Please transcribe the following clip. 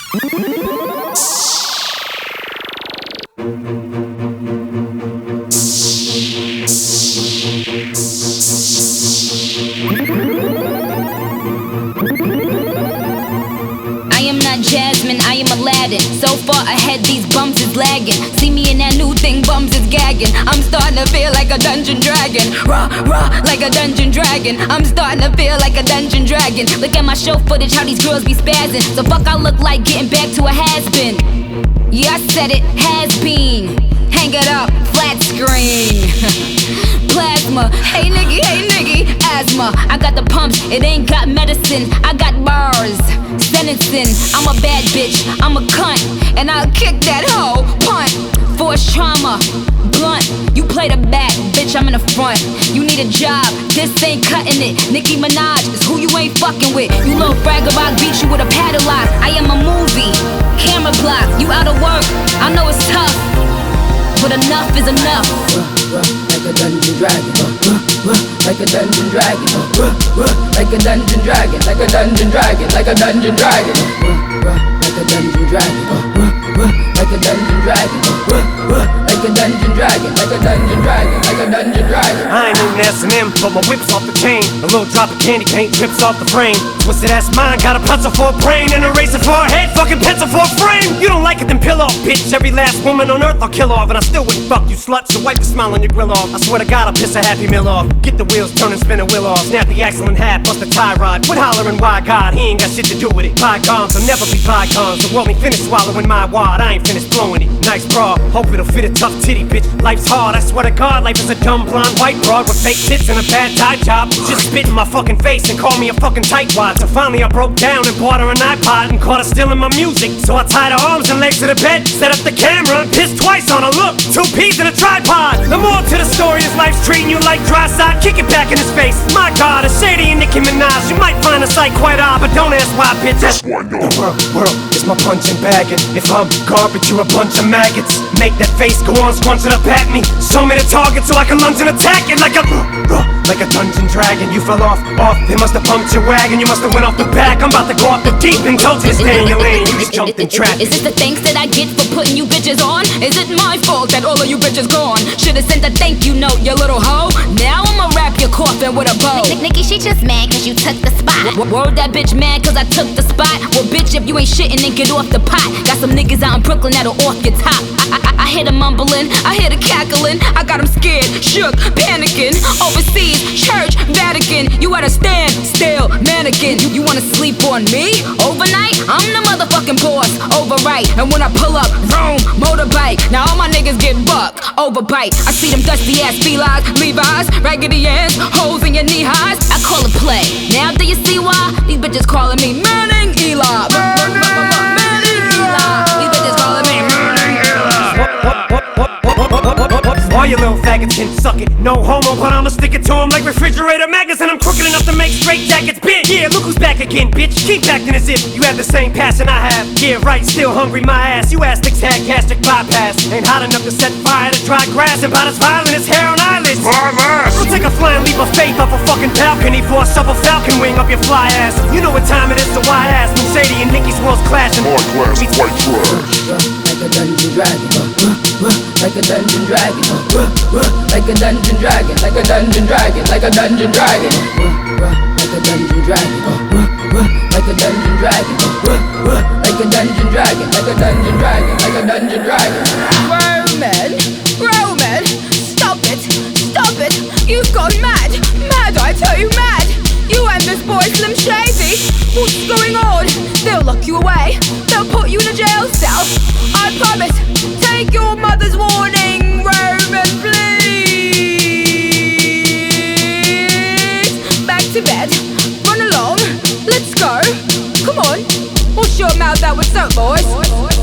I am not Jasmine, I am Aladdin. So far ahead, these bums is lagging. See me in that new thing, bums is gagging. I'm starting to feel like a dungeon dragon. Rah, rah, like a dungeon dragon. I'm starting to feel like a dungeon dragon. Look at my show footage, how these girls be spazzing. So fuck I look like getting back to a has-been. Yeah, I said it, has been. Hang it up, flat screen. Plasma, hey nigga, asthma. I got the pumps, it ain't got medicine. I got bars, sentencing. I'm a bad bitch, I'm a cunt, and I'll kick that hoe, punt. Force trauma, blunt. You play the back, bitch, I'm in the front. You need a job, this ain't cutting it. Nicki Minaj is who you ain't fucking with. You little bragger, I'll beat you with a paddle lock. I am a movie, camera block. You out of work, I know it's tough, but enough is enough. Like a dungeon dragon, like a dungeon dragon, like a dungeon dragon, like a dungeon dragon, like a dungeon dragon, like a dungeon dragon, like a dungeon dragon, like a dungeon dragon, like a dungeon dragon, like a dungeon dragon. I ain't no S&M, but my whip's off the chain. A little drop of candy paint drips off the frame. Twisted ass mind, got a pencil for a brain and a razor for a head, fucking pencil for a frame. You don't like it, then pill off, bitch. Every last woman on earth I'll kill off, and I still wouldn't fuck you, slut. So wipe the smile on your grill off. I swear to God, I'll piss a Happy Meal off. Get the wheels turning, spin a wheel off. Snap the axle in half, bust the tie rod. Quit hollering, why God? He ain't got shit to do with it. Bygones will never be bygones. The world ain't finished swallowing my wad. I ain't finished blowing it. Nice bra, hope it'll fit a tough titty, bitch. Life's hard, I swear to God, life is a dumb blonde white broad with fake tits and a bad tie job. Just spit in my fucking face and call me a fucking tightwad. So finally I broke down and bought her an iPod and caught her stealing my music. So I tied her arms and legs to the bed, set up the camera and pissed twice on her. Look, 2 peas in a tripod. The more to the story is life's treating you like dry side. Kick it back in his face. My God, a shady and Nicki Minaj. You might find the sight quite odd, but don't ask why, bitch. That's why no. The world is my punching bag, and if I'm garbage, you're a bunch of maggots. Make that face go on, scrunch it up at me. Show me the target so I can lunge and attack it like a dungeon dragon. You fell off. They must have pumped your wagon. You must have went off the back. I'm about to go off the deep and told you to stay in your lane. You just jumped in traffic. Is this the thanks that I get for putting you bitches on? Is it my fault that all of you bitches gone? Should've sent a thank you note, you little hoe. Now I'ma wrap your coffin with a bow. Nikki, she just mad cause you took the spot. Word that bitch mad cause I took the spot. Well bitch, if you ain't shitting then get off the pot. Got some niggas out in Brooklyn that'll off your top. I hear them mumbling, I hear the cackling. I got them scared, shook, panicking. Overseas, church, Vatican. You gotta stand still, mannequin. You wanna sleep on me? Overnight? I'm the motherfucking boss, overright. And when I pull up, vroom, motorbike. Now all my niggas get bucked, overbite. I see them dusty ass felines, Levi's, raggedy ass, holes in your knee highs. I call it play. Now do you see why? These bitches calling me Manning Eli. Manning Eli. These bitches calling me Manning Eli. All you little faggots can suck it. No homo, but I'ma stick it to them like refrigerator magnets. And I'm crooked enough to make straight jackets, bitch. Yeah, look who's back again, bitch. Keep acting as if you have the same passion I have. Yeah, right, still hungry, my ass. You astics had gastric bypass. Ain't hot enough to set fire to dry grass. About as violent as hair on eyelids. I'll take a flying leap of faith off a fucking balcony for a supple falcon wing up your fly ass. You know what time it is, so why ask? When Sadie and Nicki's worlds clashing. Hard class, white trash. Like a dungeon dragon, like a dungeon dragon, like a dungeon dragon, like a dungeon dragon, like a dungeon dragon, like a dungeon dragon, like a dungeon dragon, like a dungeon dragon, like a dungeon dragon, like a dungeon dragon. Roman, stop it, you've gone mad, I tell you mad. You and this boy Slim Shady, what's going on? They'll lock you away, they'll put you in a jail cell. I promise, take your mother's warning, Roman, please. Back to bed, run along, let's go. Come on, wash your mouth out with soap, boys.